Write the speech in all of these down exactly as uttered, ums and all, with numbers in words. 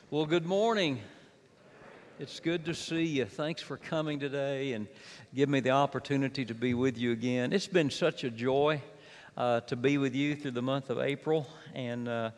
Well, good morning. It's good to see you. Thanks for coming today and give me the opportunity to be with you again. It's been such a joy uh, to be with you through the month of April, and uh,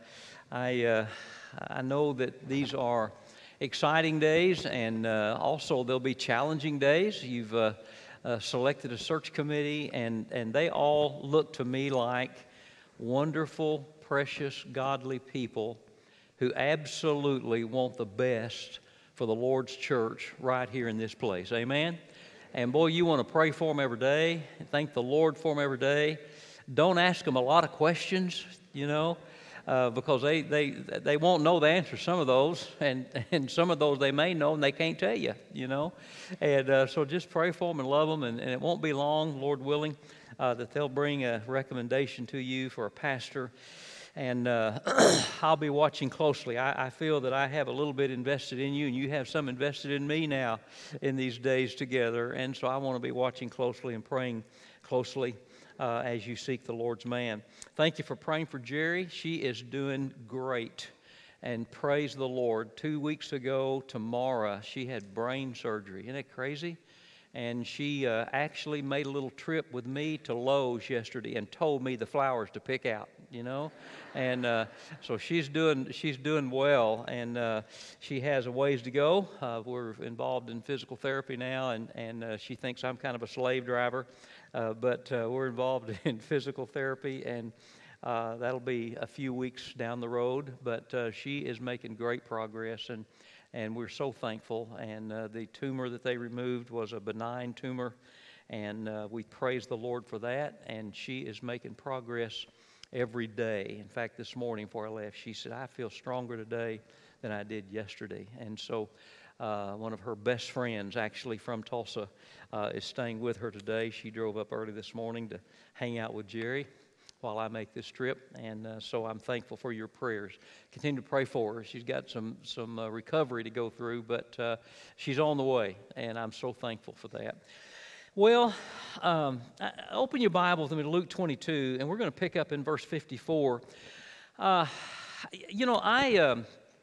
I uh, I know that these are exciting days, and uh, also they'll be challenging days. You've uh, uh, selected a search committee, and and they all look to me like wonderful, precious, godly people who absolutely want the best for the Lord's church right here in this place. Amen? And boy, you want to pray for them every day, thank the Lord for them every day. Don't ask them a lot of questions, you know, uh, because they, they, they won't know the answer to some of those, and, and some of those they may know and they can't tell you, you know. And uh, so just pray for them and love them, and, and it won't be long, Lord willing, uh, that they'll bring a recommendation to you for a pastor. And uh, I'll be watching closely. I, I feel that I have a little bit invested in you, and you have some invested in me now in these days together. And so I want to be watching closely and praying closely uh, as you seek the Lord's man. Thank you for praying for Jerry. She is doing great. And praise the Lord. Two weeks ago tomorrow, she had brain surgery. Isn't that crazy? And she uh, actually made a little trip with me to Lowe's yesterday and told me the flowers to pick out, you know. And uh, so she's doing she's doing well, and uh, she has a ways to go. Uh, we're involved in physical therapy now, and, and uh, she thinks I'm kind of a slave driver, uh, but uh, we're involved in physical therapy, and uh, that'll be a few weeks down the road. But uh, she is making great progress, and And we're so thankful. And uh, the tumor that they removed was a benign tumor. And uh, we praise the Lord for that. And she is making progress every day. In fact, this morning before I left, she said, I feel stronger today than I did yesterday. And so uh, one of her best friends, actually from Tulsa, uh, is staying with her today. She drove up early this morning to hang out with Jerry while I make this trip, and uh, so I'm thankful for your prayers. Continue to pray for her. She's got some some uh, recovery to go through, but uh, she's on the way, and I'm so thankful for that. Well, um, open your Bible with me to Luke twenty-two, and we're going to pick up in verse fifty-four. Uh, you know, I um,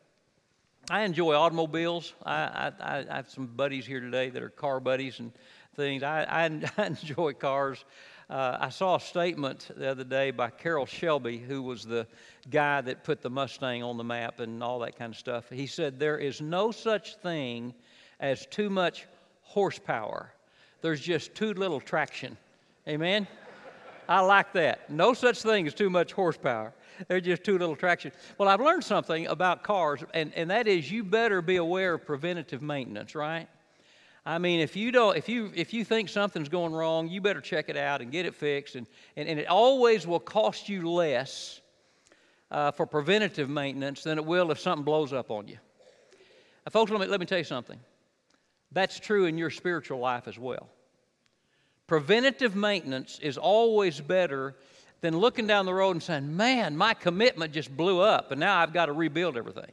I enjoy automobiles. I, I, I have some buddies here today that are car buddies and things. I, I, I enjoy cars. Uh, I saw a statement the other day by Carroll Shelby, who was the guy that put the Mustang on the map and all that kind of stuff. He said, there is no such thing as too much horsepower. There's just too little traction. Amen? I like that. No such thing as too much horsepower. There's just too little traction. Well, I've learned something about cars, and, and that is you better be aware of preventative maintenance, right? I mean, if you don't, if you if you think something's going wrong, you better check it out and get it fixed. And and, and it always will cost you less uh, for preventative maintenance than it will if something blows up on you. Now, folks, let me let me tell you something. That's true in your spiritual life as well. Preventative maintenance is always better than looking down the road and saying, "Man, my commitment just blew up, and now I've got to rebuild everything."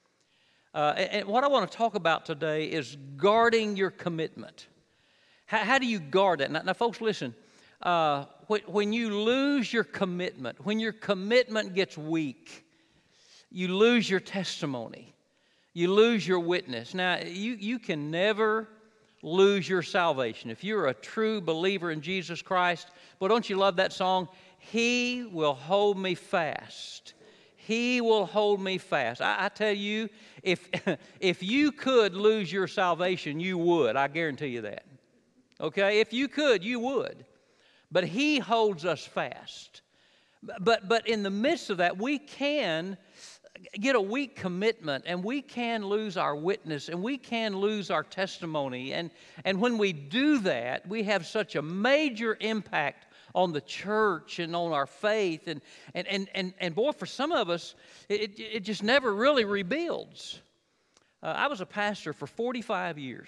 Uh, and what I want to talk about today is guarding your commitment. How, how do you guard that? Now, now folks, listen. Uh, when, when you lose your commitment, when your commitment gets weak, you lose your testimony. You lose your witness. Now, you, you can never lose your salvation. If you're a true believer in Jesus Christ, well, don't you love that song? He will hold me fast. He will hold me fast. I, I tell you, if, if you could lose your salvation, you would. I guarantee you that. Okay? If you could, you would. But He holds us fast. But, but in the midst of that, we can get a weak commitment, and we can lose our witness, and we can lose our testimony. And, and when we do that, we have such a major impact on the church and on our faith. And, and, and, and, and boy, for some of us, it, it just never really rebuilds. Uh, I was a pastor for forty-five years.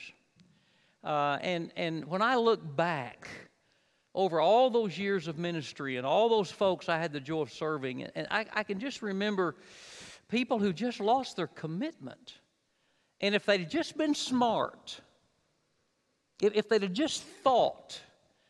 Uh, and, and when I look back over all those years of ministry and all those folks I had the joy of serving, and I, I can just remember people who just lost their commitment. And if they'd just been smart, if, if they'd have just thought,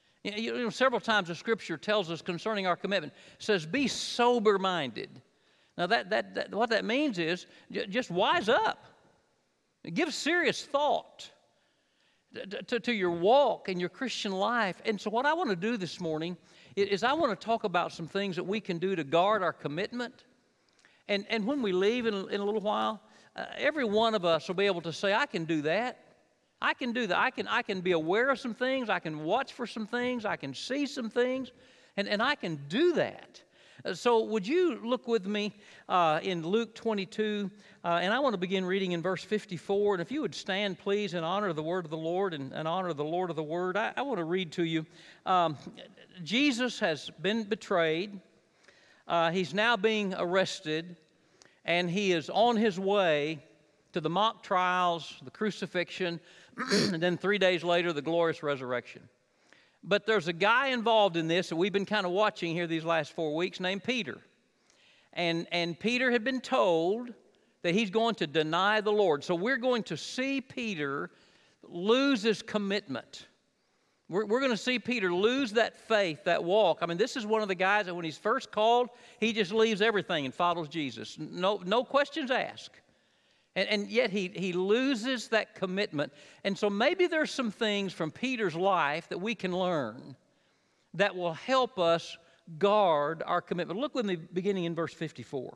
you know, several times the Scripture tells us concerning our commitment, it says, be sober-minded. Now, that, that, that what that means is j- just wise up. Give serious thought to, to, to your walk and your Christian life. And so what I want to do this morning is, is I want to talk about some things that we can do to guard our commitment. And, and when we leave in, in a little while, uh, every one of us will be able to say, I can do that. I can do that. I can, I can be aware of some things. I can watch for some things. I can see some things. And, and I can do that. Uh, so would you look with me uh, in Luke twenty-two, uh, and I want to begin reading in verse fifty-four. And if you would stand, please, in honor of the word of the Lord and in honor of the Lord of the word, I, I want to read to you. Um, Jesus has been betrayed. Uh, he's now being arrested, and he is on his way to the mock trials, the crucifixion, and then three days later, the glorious resurrection. But there's a guy involved in this that we've been kind of watching here these last four weeks named Peter. And, and Peter had been told that he's going to deny the Lord. So we're going to see Peter lose his commitment. We're, we're going to see Peter lose that faith, that walk. I mean, this is one of the guys that when he's first called, he just leaves everything and follows Jesus. No, no questions asked. And, and yet he, he loses that commitment. And so maybe there's some things from Peter's life that we can learn that will help us guard our commitment. Look with me beginning in verse fifty-four.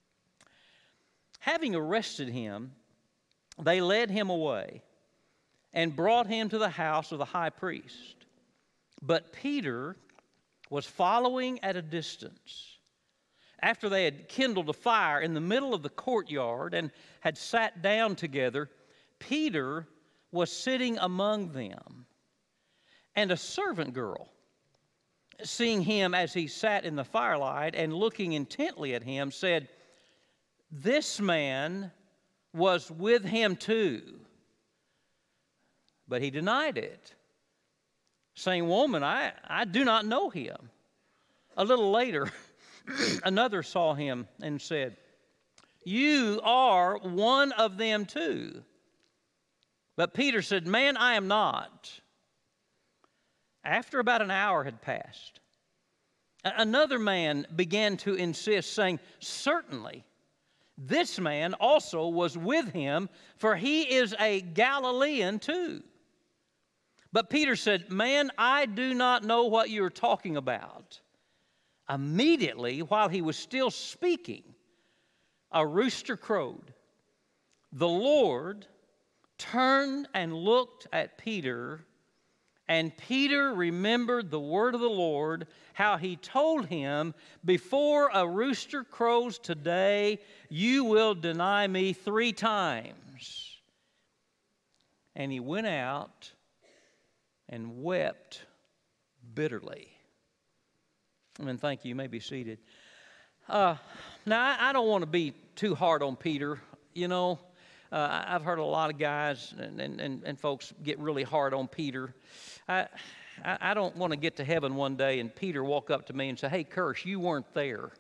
Having arrested him, they led him away and brought him to the house of the high priest. But Peter was following at a distance. After they had kindled a fire in the middle of the courtyard and had sat down together, Peter was sitting among them. And a servant girl, seeing him as he sat in the firelight and looking intently at him, said, "This man was with him too." But he denied it, saying, "Woman, I, I do not know him." A little later, another saw him and said, "You are one of them too." But Peter said, "Man, I am not." After about an hour had passed, another man began to insist, saying, "Certainly, this man also was with him, for he is a Galilean too." But Peter said, "Man, I do not know what you are talking about." Immediately, while he was still speaking, a rooster crowed. The Lord turned and looked at Peter, and Peter remembered the word of the Lord, how he told him, "Before a rooster crows today, you will deny me three times." And he went out and wept bitterly. And thank you. You may be seated. Uh, now, I, I don't want to be too hard on Peter. You know, uh, I've heard a lot of guys and, and, and folks get really hard on Peter. I, I, I don't want to get to heaven one day and Peter walk up to me and say, "Hey, Kirsch, you weren't there."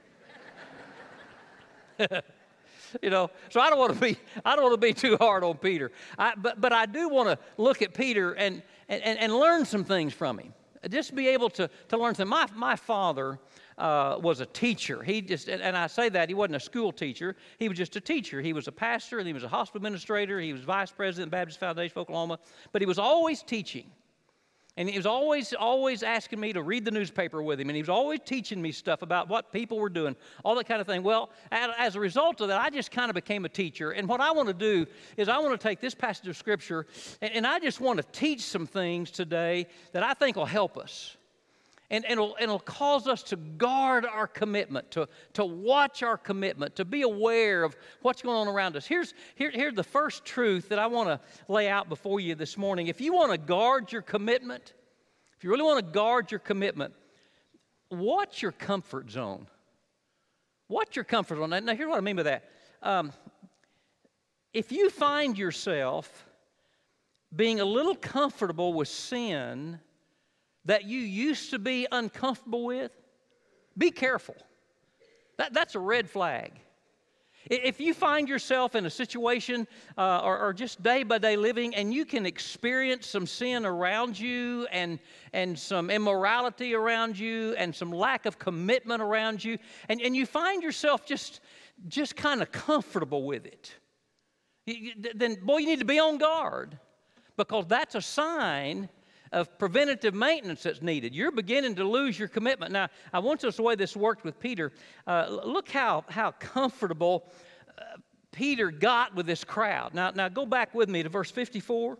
You know, so I don't want to be I don't want to be too hard on Peter. I, but but I do want to look at Peter and, and, and learn some things from him. Just be able to, to learn something. My, my father uh, was a teacher. He just, and I say that, he wasn't a school teacher. He was just a teacher. He was a pastor, and he was a hospital administrator. He was vice president of Baptist Foundation of Oklahoma. But he was always teaching. And he was always, always asking me to read the newspaper with him. And he was always teaching me stuff about what people were doing, all that kind of thing. Well, as a result of that, I just kind of became a teacher. And what I want to do is I want to take this passage of Scripture, and, and I just want to teach some things today that I think will help us. And, and, it'll, and it'll cause us to guard our commitment, to, to watch our commitment, to be aware of what's going on around us. Here's, here, here's the first truth that I want to lay out before you this morning. If you want to guard your commitment, if you really want to guard your commitment, watch your comfort zone. Watch your comfort zone. Now, here's what I mean by that. Um, if you find yourself being a little comfortable with sin that you used to be uncomfortable with, be careful. That, that's a red flag. If you find yourself in a situation uh, or, or just day-by-day living and you can experience some sin around you and, and some immorality around you and some lack of commitment around you, and, and you find yourself just, just kind of comfortable with it, you, then, boy, you need to be on guard, because that's a sign of preventative maintenance that's needed. You're beginning to lose your commitment. Now, I want you to see the way this worked with Peter. Uh, look how, how comfortable uh, Peter got with this crowd. Now, now, go back with me to verse fifty-four.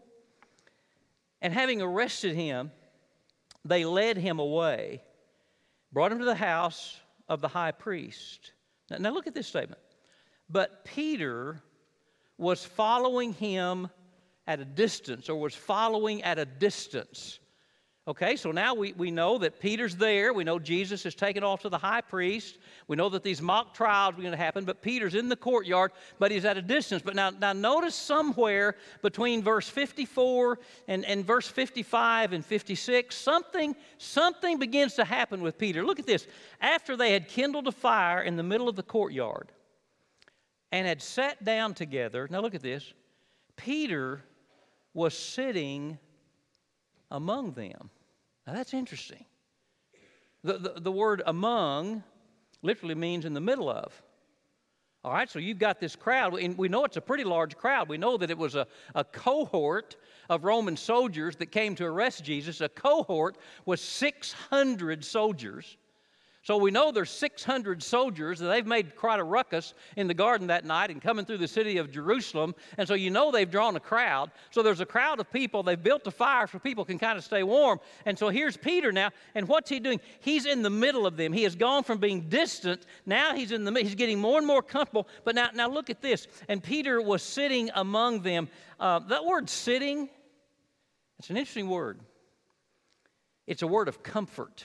And having arrested him, they led him away, brought him to the house of the high priest. Now, now look at this statement. But Peter was following him at a distance, or was following at a distance. Okay, so now we, we know that Peter's there. We know Jesus is taken off to the high priest. We know that these mock trials are going to happen, but Peter's in the courtyard, but he's at a distance. But now, now notice somewhere between verse fifty-four and, and verse fifty-five and fifty-six, something, something begins to happen with Peter. Look at this. After they had kindled a fire in the middle of the courtyard and had sat down together, now look at this, Peter was sitting among them. Now that's interesting. The, the, the word among literally means in the middle of. All right, so you've got this crowd, and we know it's a pretty large crowd. We know that it was a, a cohort of Roman soldiers that came to arrest Jesus. A cohort was six hundred soldiers. So we know there's six hundred soldiers, and they've made quite a ruckus in the garden that night and coming through the city of Jerusalem. And so you know they've drawn a crowd. So there's a crowd of people. They've built a fire so people can kind of stay warm. And so here's Peter now. And what's he doing? He's in the middle of them. He has gone from being distant. Now he's in the he's getting more and more comfortable. But now, now look at this. And Peter was sitting among them. Uh, that word sitting, it's an interesting word. It's a word of comfort.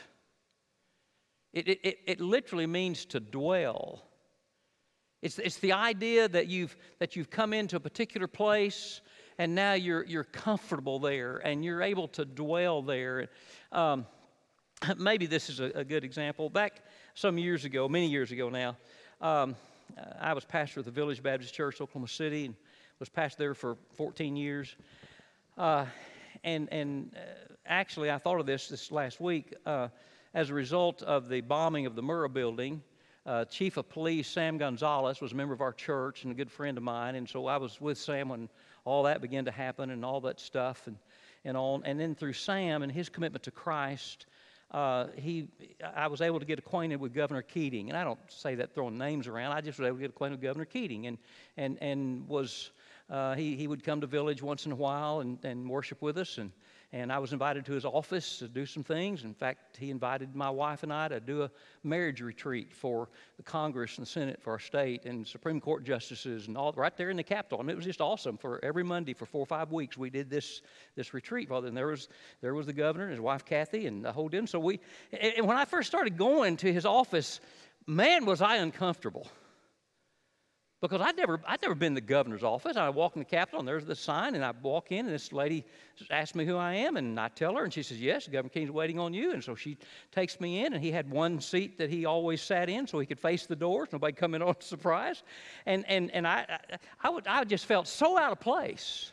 It, it, it literally means to dwell. It's, it's the idea that you've, that you've come into a particular place and now you're, you're comfortable there and you're able to dwell there. Um, maybe this is a, a good example. Back some years ago, many years ago now, um, I was pastor of the Village Baptist Church, Oklahoma City, and was pastor there for fourteen years. Uh, and and uh, actually, I thought of this this last week. Uh, As a result of the bombing of the Murrah building, uh, Chief of Police Sam Gonzalez was a member of our church and a good friend of mine. And so I was with Sam when all that began to happen and all that stuff and, and all. And then through Sam and his commitment to Christ, uh, he, I was able to get acquainted with Governor Keating. And I don't say that throwing names around. I just was able to get acquainted with Governor Keating and, and, and was, uh, he, he would come to Village once in a while and, and worship with us. And And I was invited to his office to do some things. In fact, he invited my wife and I to do a marriage retreat for the Congress and the Senate for our state and Supreme Court justices and all right there in the Capitol. And it was just awesome. For every Monday for four or five weeks, we did this this retreat. Well, then there was there was the governor and his wife Kathy and the whole deal. So we, and when I first started going to his office, man, was I uncomfortable. Because I'd never, I'd never been in the governor's office. I walk in the Capitol, and there's the sign, and I walk in, and this lady asks me who I am, and I tell her, and she says, yes, Governor King's waiting on you. And so she takes me in, and he had one seat that he always sat in so he could face the doors, nobody come in on surprise. And and and I, I, would, I just felt so out of place.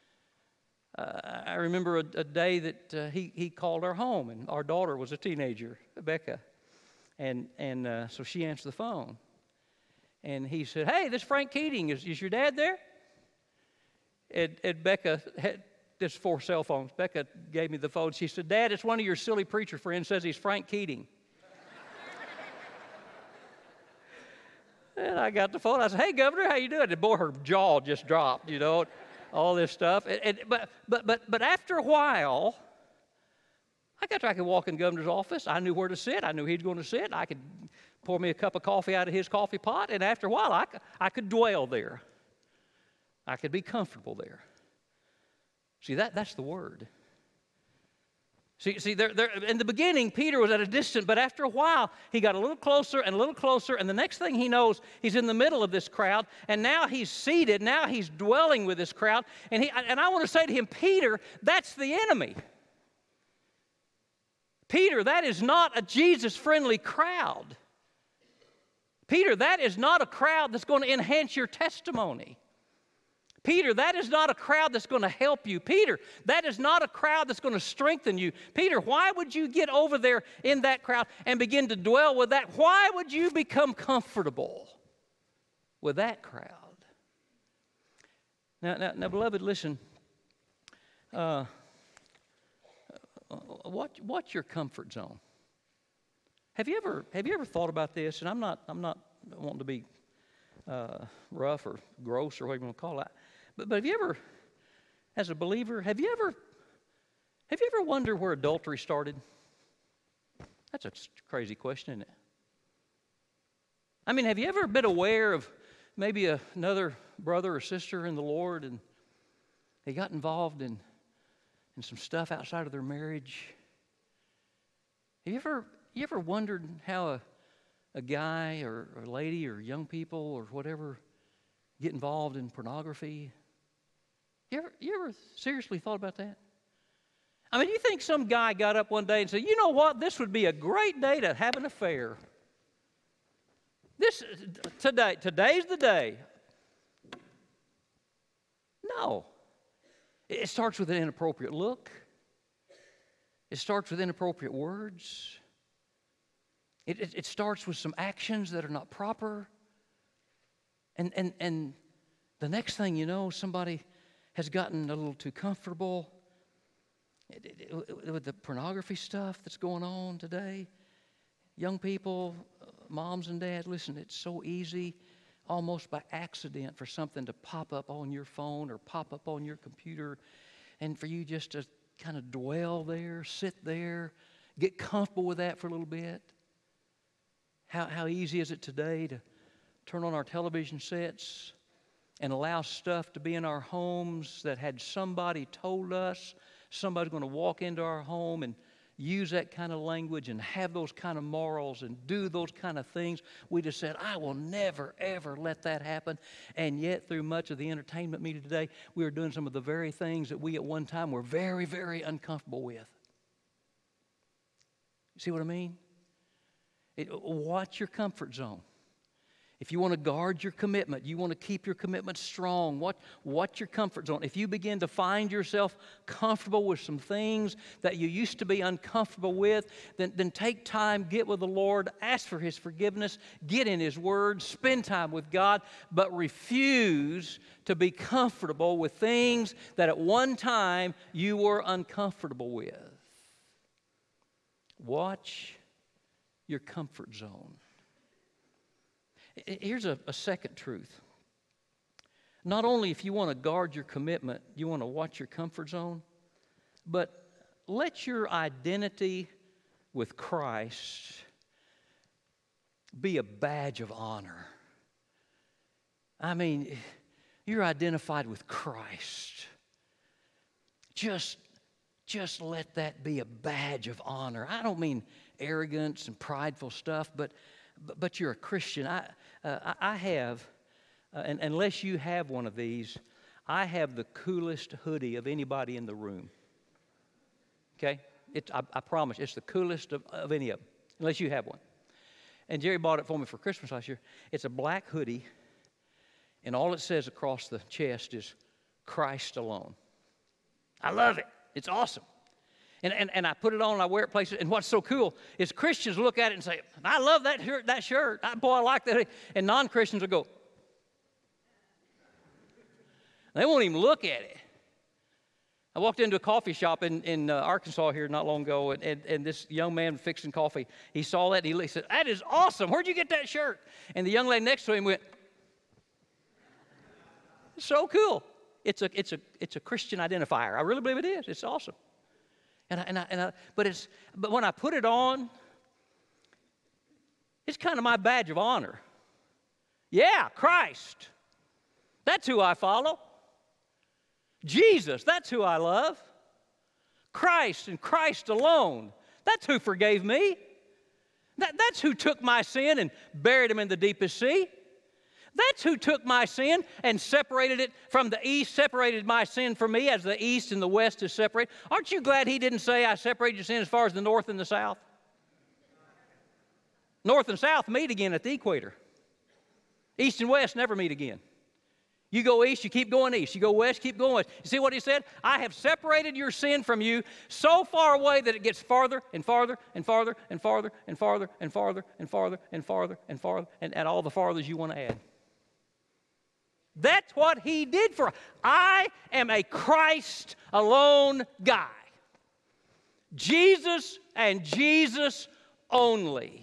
Uh, I remember a, a day that uh, he, he called our home, and our daughter was a teenager, Becca. And, and uh, so she answered the phone. And he said, hey, this is Frank Keating. Is, is your dad there? And, and Becca had this four cell phones. Becca gave me the phone. She said, Dad, it's one of your silly preacher friends says he's Frank Keating. And I got the phone. I said, hey, Governor, how you doing? And boy, her jaw just dropped, you know, all this stuff. And, and, but, but, but, but after a while, I got to, I could walk in the governor's office. I knew where to sit. I knew he was going to sit. I could pour me a cup of coffee out of his coffee pot, and after a while, I, I could dwell there. I could be comfortable there. See, that, that's the word. See, see there, there, in the beginning, Peter was at a distance, but after a while, he got a little closer and a little closer, and the next thing he knows, he's in the middle of this crowd, and now he's seated, now he's dwelling with this crowd, and, he, and I want to say to him, Peter, that's the enemy. Peter, that is not a Jesus-friendly crowd. Peter, that is not a crowd that's going to enhance your testimony. Peter, that is not a crowd that's going to help you. Peter, that is not a crowd that's going to strengthen you. Peter, why would you get over there in that crowd and begin to dwell with that? Why would you become comfortable with that crowd? Now, now, now beloved, listen. Uh, what, what's your comfort zone? Have you ever have you ever thought about this? And I'm not I'm not wanting to be uh, rough or gross or whatever you want to call it. But, but have you ever, as a believer, have you ever have you ever wondered where adultery started? That's a crazy question, isn't it? I mean, have you ever been aware of maybe a, another brother or sister in the Lord, and they got involved in in some stuff outside of their marriage? Have you ever you ever wondered how a a guy or a lady or young people or whatever get involved in pornography? You ever, you ever seriously thought about that? I mean, you think some guy got up one day and said, you know what, this would be a great day to have an affair. This, today, today's the day. No. It starts with an inappropriate look. It starts with inappropriate words. It, it, it starts with some actions that are not proper. And, and, and the next thing you know, somebody has gotten a little too comfortable it, it, it, with the pornography stuff that's going on today. Young people, moms and dads, listen, it's so easy, almost by accident, for something to pop up on your phone or pop up on your computer, and for you just to kind of dwell there, sit there, get comfortable with that for a little bit. How, how easy is it today to turn on our television sets and allow stuff to be in our homes that had somebody told us somebody's going to walk into our home and use that kind of language and have those kind of morals and do those kind of things. We just said, I will never, ever let that happen. And yet, through much of the entertainment media today, we are doing some of the very things that we at one time were very, very uncomfortable with. See what I mean? It, watch your comfort zone. If you want to guard your commitment, you want to keep your commitment strong, watch, watch your comfort zone. If you begin to find yourself comfortable with some things that you used to be uncomfortable with, then, then take time, get with the Lord, ask for His forgiveness, get in His Word, spend time with God, but refuse to be comfortable with things that at one time you were uncomfortable with. Watch your comfort zone. Here's a, a second truth. Not only if you want to guard your commitment, you want to watch your comfort zone, but let your identity with Christ be a badge of honor. I mean, you're identified with Christ. Just, just let that be a badge of honor. I don't mean arrogance and prideful stuff, but But, but you're a Christian. I, uh, I have, uh, and unless you have one of these, I have the coolest hoodie of anybody in the room. Okay? It, I, I promise, it's the coolest of, of any of them, unless you have one. And Jerry bought it for me for Christmas last year. It's a black hoodie, and all it says across the chest is, Christ alone. I love it. It's awesome. And, and, and I put it on and I wear it places. And what's so cool is Christians look at it and say, I love that shirt. That shirt. I, boy, I like that. And non-Christians will go. They won't even look at it. I walked into a coffee shop in, in uh, Arkansas here not long ago, and, and, and this young man fixing coffee, he saw that and he said, that is awesome. Where'd you get that shirt? And the young lady next to him went, so cool. It's a, it's a, it's a Christian identifier. I really believe it is. It's awesome. And I, and I, and I, but it's, but when I put it on, it's kind of my badge of honor. Yeah, Christ. That's who I follow. Jesus, that's who I love. Christ and Christ alone. That's who forgave me. That, that's who took my sin and buried him in the deepest sea. That's who took my sin and separated it from the east, separated my sin from me as the east and the west is separated. Aren't you glad he didn't say I separated your sin as far as the north and the south? North and south meet again at the equator. East and west never meet again. You go east, you keep going east. You go west, keep going west. You see what he said? I have separated your sin from you so far away that it gets farther and farther and farther and farther and farther and farther and farther and farther and farther and, and all the farthers you want to add. That's what he did for us. I am a Christ alone guy. Jesus and Jesus only.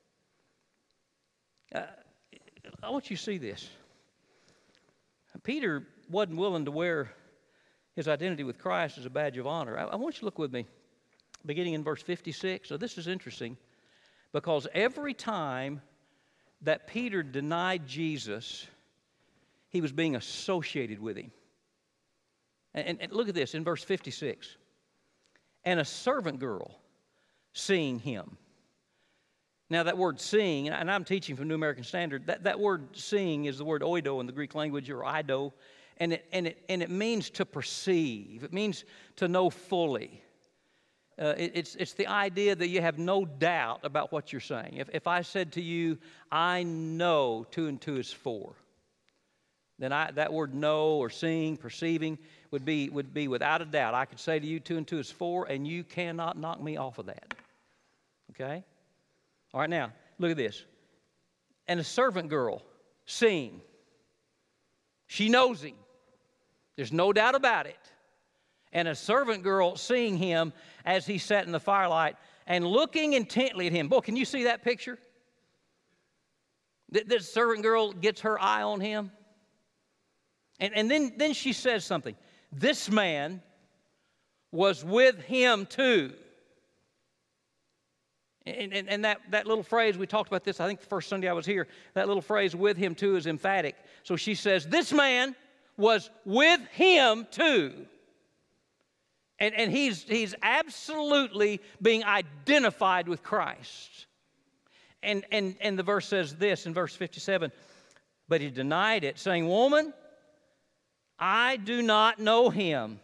Uh, I want you to see this. Peter wasn't willing to wear his identity with Christ as a badge of honor. I, I want you to look with me, beginning in verse fifty-six. So this is interesting, because every time that Peter denied Jesus, he was being associated with him. And, and, and look at this in verse fifty-six. And a servant girl seeing him. Now that word seeing, and I'm teaching from New American Standard, that, that word seeing is the word oido in the Greek language, or ido, and it, and it, and it means to perceive. It means to know fully. Uh, it, it's, it's the idea that you have no doubt about what you're saying. If, if I said to you, I know two and two is four, then I, that word know or seeing, perceiving, would be, would be without a doubt. I could say to you, two and two is four, and you cannot knock me off of that. Okay? All right, now, look at this. And a servant girl seeing. She knows him. There's no doubt about it. And a servant girl seeing him as he sat in the firelight and looking intently at him. Boy, can you see that picture? This servant girl gets her eye on him. And, and then, then she says something. This man was with him too. And, and, and that, that little phrase, we talked about this, I think the first Sunday I was here, that little phrase, with him too, is emphatic. So she says, this man was with him too. And, and he's, he's absolutely being identified with Christ. And, and, and the verse says this in verse fifty-seven, but he denied it, saying, woman, I do not know him.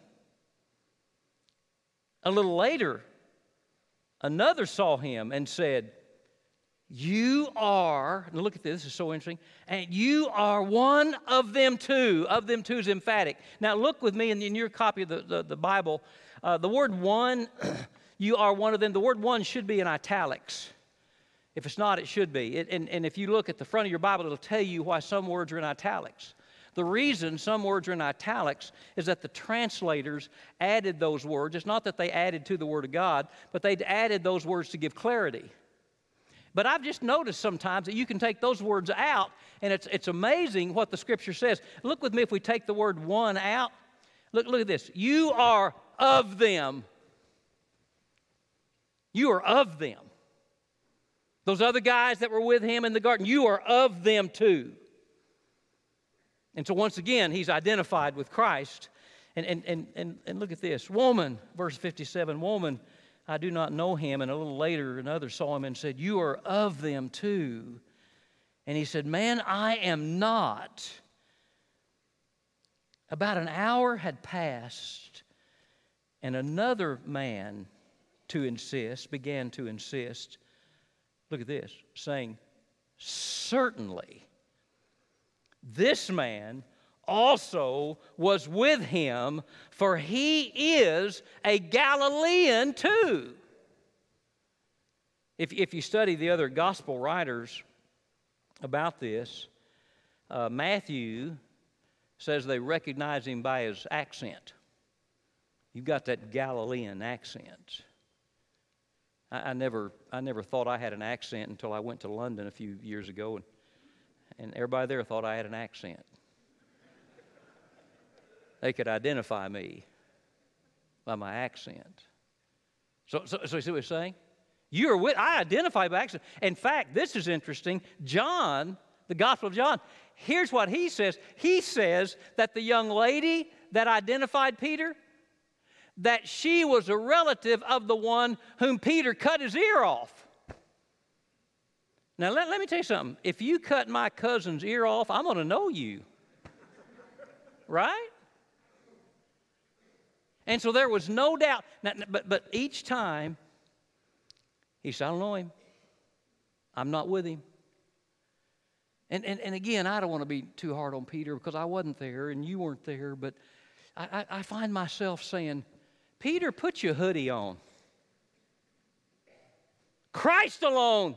A little later, another saw him and said, you are, now look at this, this is so interesting, and you are one of them too. Of them too is emphatic. Now look with me in, in your copy of the, the, the Bible. Uh, the word one, you are one of them. The word one should be in italics. If it's not, it should be. It, and, and if you look at the front of your Bible, it'll tell you why some words are in italics. The reason some words are in italics is that the translators added those words. It's not that they added to the Word of God, but they added those words to give clarity. But I've just noticed sometimes that you can take those words out, and it's, it's amazing what the Scripture says. Look with me if we take the word one out. Look, look at this. You are of them. You are of them. Those other guys that were with him in the garden, you are of them too. And so once again, he's identified with Christ. And, and, and, and, and look at this. Woman, verse fifty-seven, woman, I do not know him. And a little later, another saw him and said, you are of them too. And he said, man, I am not. About an hour had passed, and another man to insist, began to insist. Look at this, saying, certainly, this man also was with him, for he is a Galilean too. If, if you study the other gospel writers about this, uh, Matthew says they recognize him by his accent. You've got that Galilean accent. I, I never, I never thought I had an accent until I went to London a few years ago, and And everybody there thought I had an accent. They could identify me by my accent. So, so, so you see what he's saying? You are with, I identify by accent. In fact, this is interesting. John, the Gospel of John, here's what he says. He says that the young lady that identified Peter, that she was a relative of the one whom Peter cut his ear off. Now, let, let me tell you something. If you cut my cousin's ear off, I'm going to know you. Right? And so there was no doubt. Now, but, but each time, he said, I don't know him. I'm not with him. And, and, and again, I don't want to be too hard on Peter because I wasn't there and you weren't there, but I, I, I find myself saying, Peter, put your hoodie on. Christ alone.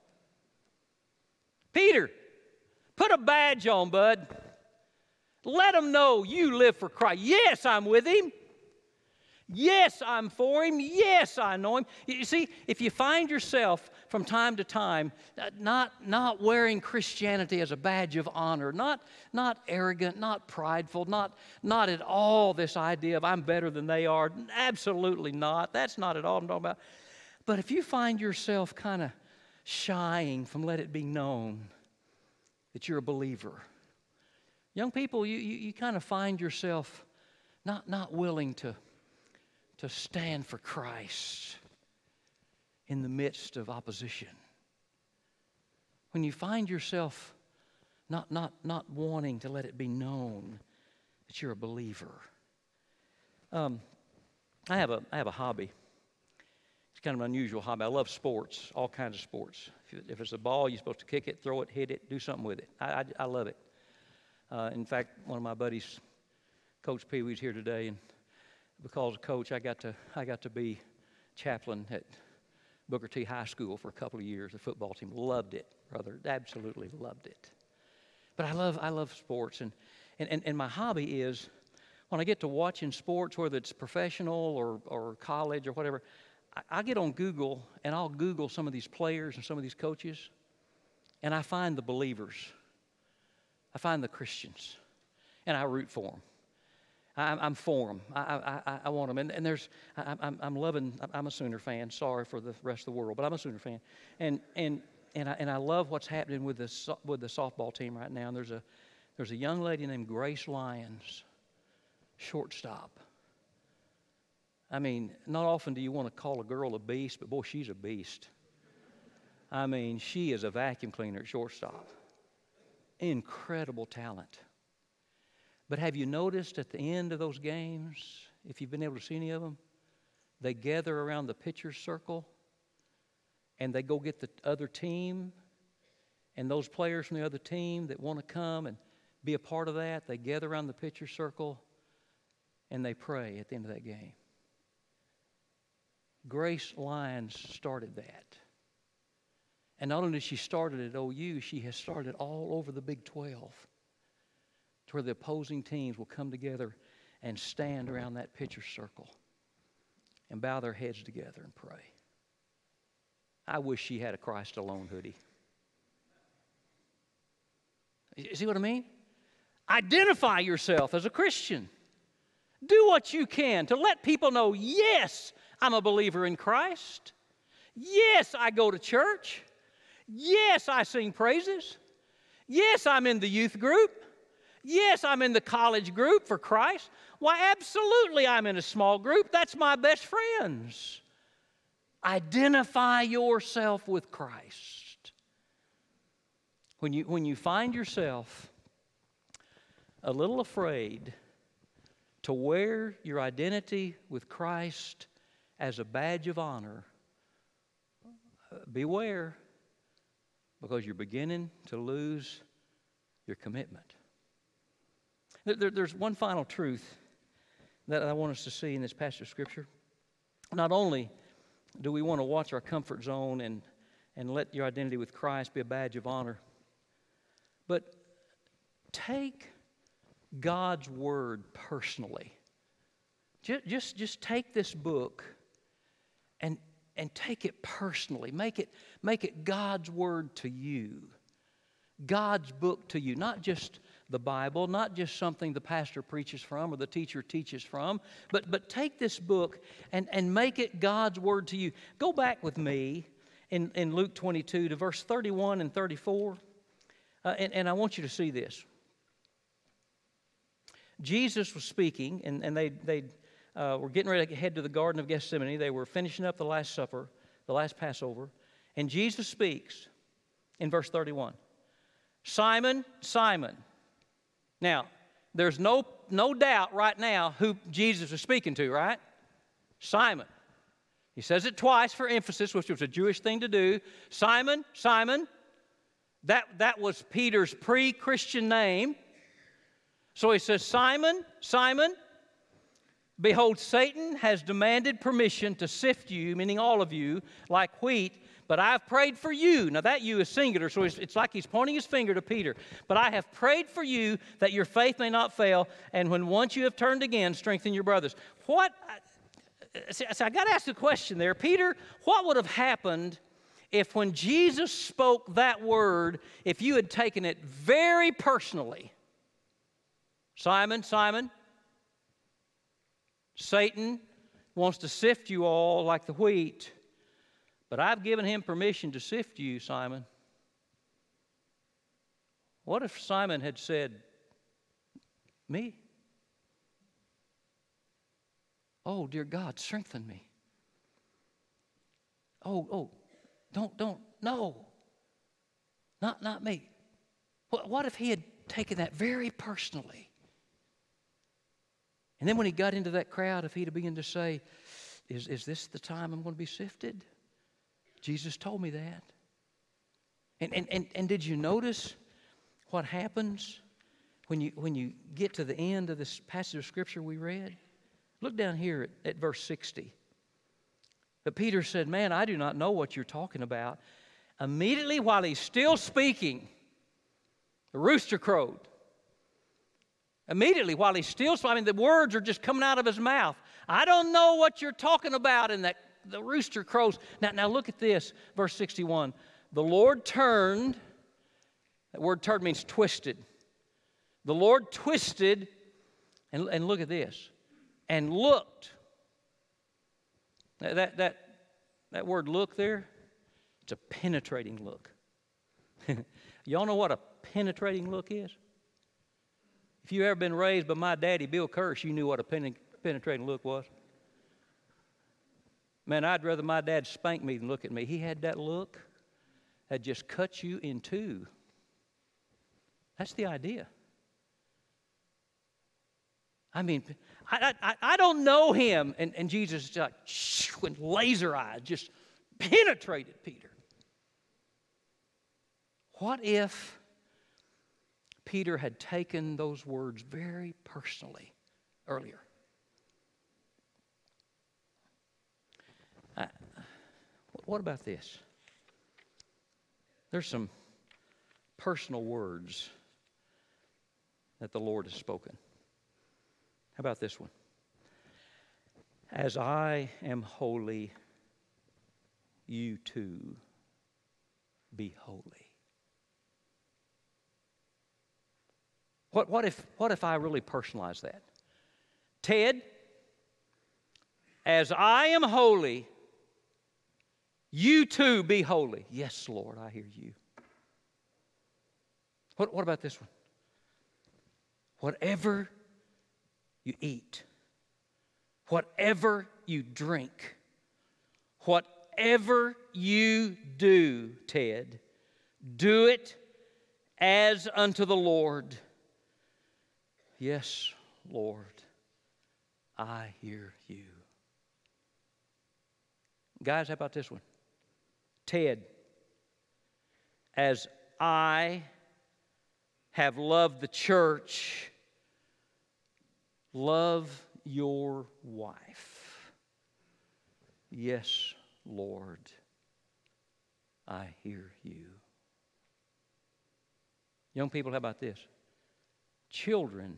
Peter, put a badge on, bud. Let them know you live for Christ. Yes, I'm with him. Yes, I'm for him. Yes, I know him. You see, if you find yourself from time to time not, not wearing Christianity as a badge of honor, not, not arrogant, not prideful, not, not at all this idea of I'm better than they are, absolutely not. That's not at all what I'm talking about. But if you find yourself kind of shying from let it be known that you're a believer, young people, you, you, you kind of find yourself not, not willing to to stand for Christ in the midst of opposition. When you find yourself not, not, not wanting to let it be known that you're a believer. Um, I have a, I have a hobby. It's kind of an unusual hobby. I love sports, all kinds of sports. If, you, if it's a ball, you're supposed to kick it, throw it, hit it, do something with it. I, I, I love it. Uh, in fact, one of my buddies, Coach Pee Wee's here today, and because of Coach, I got to I got to be chaplain at Booker T High School for a couple of years. The football team loved it, brother, absolutely loved it. But I love I love sports, and and, and, and my hobby is when I get to watching sports, whether it's professional or, or college or whatever, I, I get on Google and I'll Google some of these players and some of these coaches, and I find the believers. I find the Christians, and I root for them. I'm, I'm for them. I, I, I want them. And, and there's, I, I'm, I'm loving, I'm a Sooner fan. Sorry for the rest of the world, but I'm a Sooner fan. And, and, and, I, and I love what's happening with the, with the softball team right now. And there's a, there's a young lady named Grace Lyons, shortstop. I mean, not often do you want to call a girl a beast, but boy, she's a beast. I mean, she is a vacuum cleaner at shortstop. Incredible talent. But have you noticed at the end of those games, if you've been able to see any of them, they gather around the pitcher's circle and they go get the other team, and those players from the other team that want to come and be a part of that, they gather around the pitcher's circle and they pray at the end of that game. Grace Lyons started that. And not only did she start it at O U, she has started all over the Big twelve. Where the opposing teams will come together and stand around that pitcher's circle and bow their heads together and pray. I wish she had a Christ alone hoodie. You see what I mean? Identify yourself as a Christian. Do what you can to let people know, yes, I'm a believer in Christ. Yes, I go to church. Yes, I sing praises. Yes, I'm in the youth group. Yes, I'm in the college group for Christ. Why, absolutely, I'm in a small group. That's my best friends. Identify yourself with Christ. When you, when you find yourself a little afraid to wear your identity with Christ as a badge of honor, beware, because you're beginning to lose your commitment. There, there's one final truth that I want us to see in this passage of Scripture. Not only do we want to watch our comfort zone and, and let your identity with Christ be a badge of honor, but take God's Word personally. Just, just, just take this book and, and take it personally. Make it, make it God's Word to you. God's book to you, not just the Bible, not just something the pastor preaches from or the teacher teaches from, but, but take this book and, and make it God's Word to you. Go back with me in, in Luke twenty-two to verse thirty-one and thirty-four, uh, and, and I want you to see this. Jesus was speaking, and, and they, they uh, were getting ready to head to the Garden of Gethsemane. They were finishing up the Last Supper, the last Passover, and Jesus speaks in verse thirty-one. Simon, Simon. Now, there's no, no doubt right now who Jesus is speaking to, right? Simon. He says it twice for emphasis, which was a Jewish thing to do. Simon, Simon, That, that was Peter's pre-Christian name. So he says, Simon, Simon, behold, Satan has demanded permission to sift you, meaning all of you, like wheat, but I've prayed for you. Now that you is singular, so it's, it's like he's pointing his finger to Peter. But I have prayed for you that your faith may not fail, and when once you have turned again, strengthen your brothers. What, see, I got to ask a question there. Peter, what would have happened if when Jesus spoke that word, if you had taken it very personally? Simon, Simon, Satan wants to sift you all like the wheat, but I've given him permission to sift you, Simon. What if Simon had said, me? Oh, dear God, strengthen me. Oh, oh, don't, don't, no. Not, not me. What, what if he had taken that very personally? And then when he got into that crowd, if he'd have begun to say, is, is this the time I'm going to be sifted? Jesus told me that. And, and, and, and did you notice what happens when you, when you get to the end of this passage of Scripture we read? Look down here at, at verse sixty. But Peter said, man, I do not know what you're talking about. Immediately while he's still speaking, the rooster crowed. Immediately while he's still speaking, I mean, the words are just coming out of his mouth. I don't know what you're talking about, and that the rooster crows. Now, now look at this, verse sixty-one. The Lord turned, that word turned means twisted. The Lord twisted, and, and look at this, and looked. That, that, that, that word look there, it's a penetrating look. Y'all know what a penetrating look is? If you've ever been raised by my daddy, Bill Kirsch, you knew what a pen, penetrating look was. Man, I'd rather my dad spank me than look at me. He had that look that just cuts you in two. That's the idea. I mean, I, I, I don't know him. And, and Jesus just like, shh, with laser eyes, just penetrated Peter. What if Peter had taken those words very personally earlier? I, what about this? There's some personal words that the Lord has spoken. How about this one? As I am holy, you too be holy. What, what, if, what if I really personalize that? Ted, as I am holy, you too be holy. Yes, Lord, I hear you. What, what about this one? Whatever you eat, whatever you drink, whatever you do, Ted, do it as unto the Lord. Yes, Lord, I hear you. Guys, how about this one? Ted, as I have loved the church, love your wife. Yes, Lord, I hear you. Young people, how about this? Children,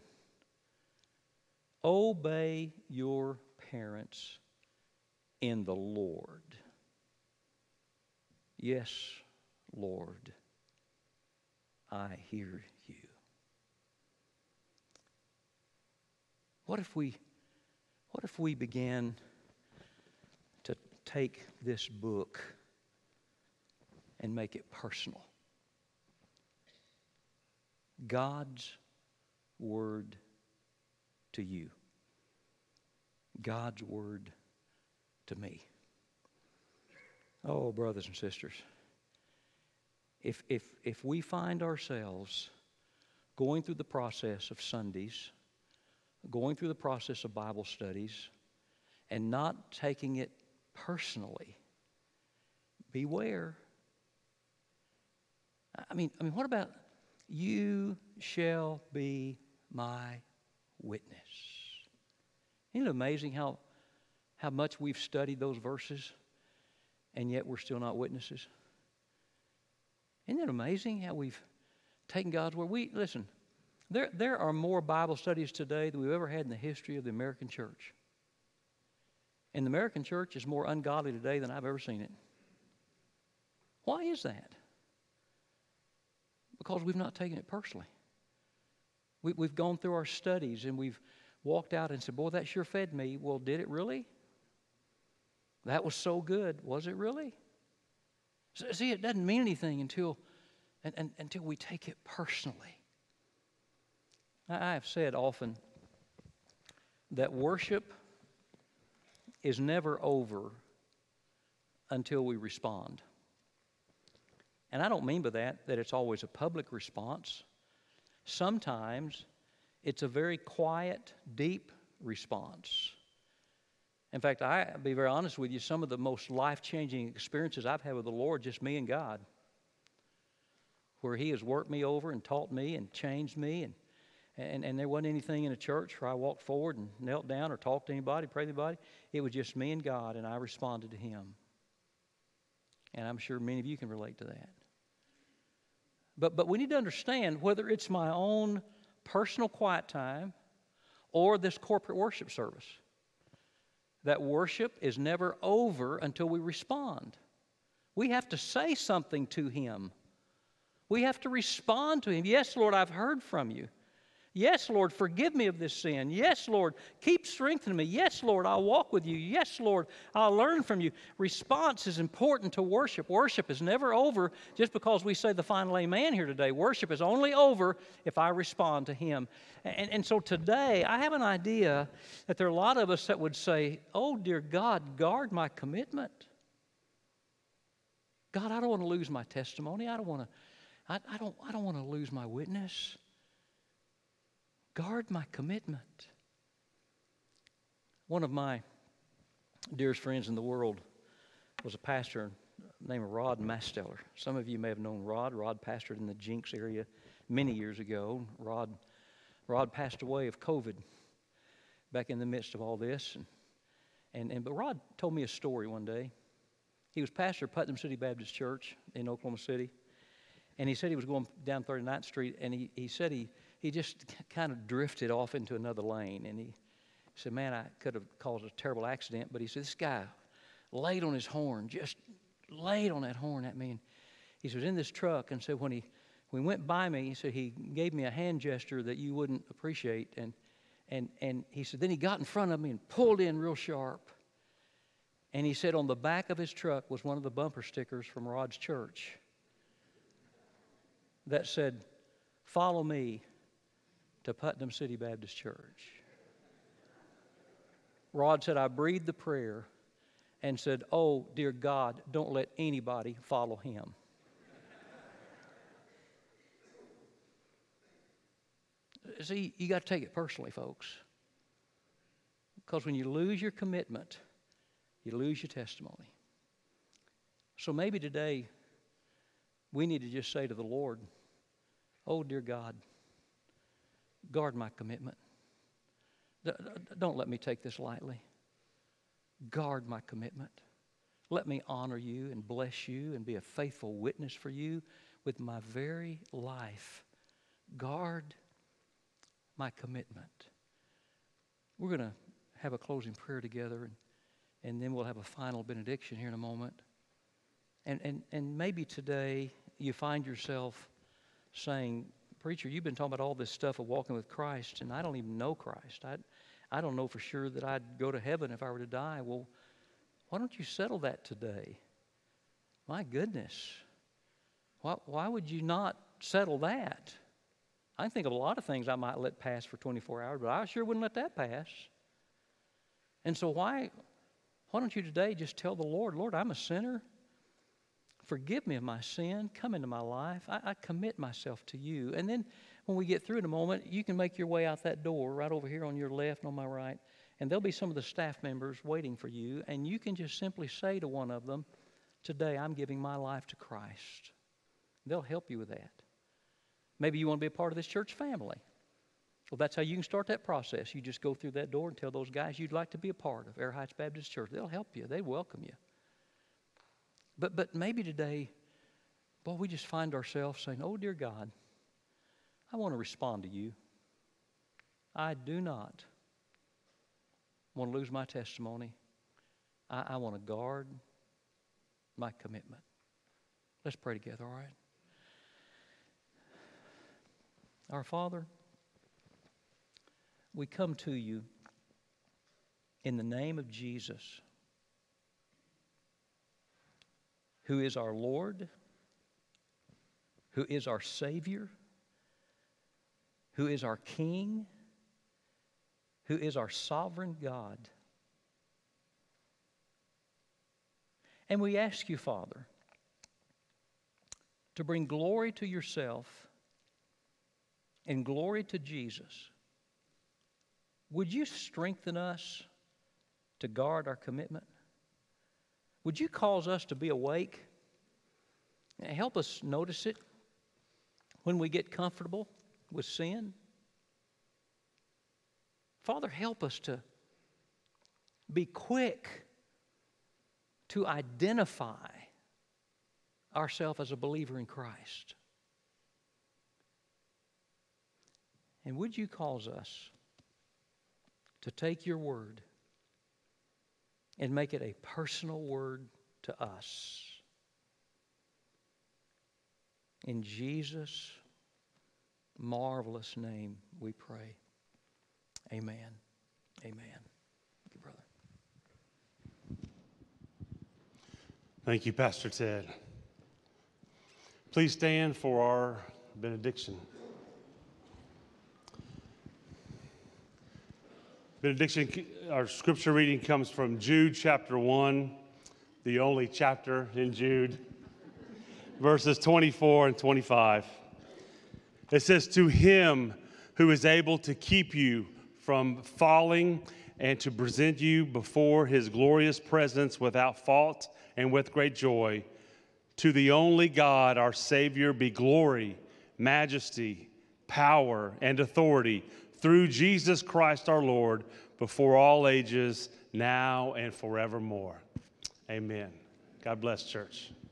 obey your parents in the Lord. Yes, Lord, I hear you. What if we, what if we began to take this book and make it personal? God's word to you. God's word to me. Oh, brothers and sisters, if, if, if we find ourselves going through the process of Sundays, going through the process of Bible studies, and not taking it personally, beware. I mean, I mean, what about you shall be my witness? Isn't it amazing how, how much we've studied those verses and yet we're still not witnesses? Isn't it amazing how we've taken God's word? We, listen, there, there are more Bible studies today than we've ever had in the history of the American church. And the American church is more ungodly today than I've ever seen it. Why is that? Because we've not taken it personally. We, we've gone through our studies and we've walked out and said, boy, that sure fed me. Well, did it really? That was so good. Was it really? So, see, it doesn't mean anything until, and, and, until we take it personally. I, I have said often that worship is never over until we respond. And I don't mean by that that it's always a public response. Sometimes it's a very quiet, deep response. In fact, I'll be very honest with you, some of the most life-changing experiences I've had with the Lord, just me and God, where He has worked me over and taught me and changed me, and, and, and there wasn't anything in a church where I walked forward and knelt down or talked to anybody, prayed to anybody. It was just me and God, and I responded to Him. And I'm sure many of you can relate to that. But, but we need to understand whether it's my own personal quiet time or this corporate worship service, that worship is never over until we respond. We have to say something to Him. We have to respond to Him. Yes, Lord, I've heard from you. Yes, Lord, forgive me of this sin. Yes, Lord, keep strengthening me. Yes, Lord, I'll walk with you. Yes, Lord, I'll learn from you. Response is important to worship. Worship is never over just because we say the final amen here today. Worship is only over if I respond to Him. And, and so today, I have an idea that there are a lot of us that would say, oh, dear God, guard my commitment. God, I don't want to lose my testimony. I don't want to, I, I don't, I don't want to lose my witness. Guard my commitment. One of my dearest friends in the world was a pastor named Rod Masteller. Some of you may have known Rod. Rod pastored in the Jinx area many years ago. Rod, Rod passed away of COVID back in the midst of all this. And, and, and, but Rod told me a story one day. He was pastor of Putnam City Baptist Church in Oklahoma City. And he said he was going down thirty-ninth Street, and he, he said he, he just kind of drifted off into another lane. And he said, man, I could have caused a terrible accident. But he said, this guy laid on his horn, just laid on that horn at me. And he was in this truck, and said when he, when he went by me, he said he gave me a hand gesture that you wouldn't appreciate. And, and, and he said, then he got in front of me and pulled in real sharp. And he said on the back of his truck was one of the bumper stickers from Rod's church that said, follow me to Putnam City Baptist Church. Rod said, I breathed the prayer and said, oh, dear God, don't let anybody follow him. See, you got to take it personally, folks. Because when you lose your commitment, you lose your testimony. So maybe today, we need to just say to the Lord, oh, dear God, guard my commitment. Don't let me take this lightly. Guard my commitment. Let me honor you and bless you and be a faithful witness for you with my very life. Guard my commitment. We're going to have a closing prayer together, and, and then we'll have a final benediction here in a moment. And, and, and maybe today you find yourself saying, preacher, you've been talking about all this stuff of walking with Christ, and I don't even know Christ. I, I don't know for sure that I'd go to heaven if I were to die. Well, why don't you settle that today? My goodness. Why, why would you not settle that? I can think of a lot of things I might let pass for twenty-four hours, but I sure wouldn't let that pass. And so why, why don't you today just tell the Lord, Lord, I'm a sinner. Forgive me of my sin. Come into my life. I, I commit myself to you. And then when we get through in a moment, you can make your way out that door right over here on your left and on my right. And there'll be some of the staff members waiting for you. And you can just simply say to one of them, today I'm giving my life to Christ. They'll help you with that. Maybe you want to be a part of this church family. Well, that's how you can start that process. You just go through that door and tell those guys you'd like to be a part of Air Heights Baptist Church. They'll help you. They welcome you. But, but maybe today, boy, we just find ourselves saying, oh, dear God, I want to respond to you. I do not want to lose my testimony. I, I want to guard my commitment. Let's pray together, all right? Our Father, we come to you in the name of Jesus, who is our Lord, who is our Savior, who is our King, who is our sovereign God. And we ask you, Father, to bring glory to yourself and glory to Jesus. Would you strengthen us to guard our commitment? Would you cause us to be awake? And help us notice it when we get comfortable with sin. Father, help us to be quick to identify ourselves as a believer in Christ. And would you cause us to take your word and make it a personal word to us? In Jesus' marvelous name we pray. Amen. Amen. Thank you, brother. Thank you, Pastor Ted. Please stand for our benediction. Benediction, our scripture reading comes from Jude chapter one, the only chapter in Jude, verses twenty-four and twenty-five. It says, "To him who is able to keep you from falling and to present you before his glorious presence without fault and with great joy, to the only God, our Savior, be glory, majesty, power, and authority through Jesus Christ our Lord, before all ages, now and forevermore." Amen. God bless, church.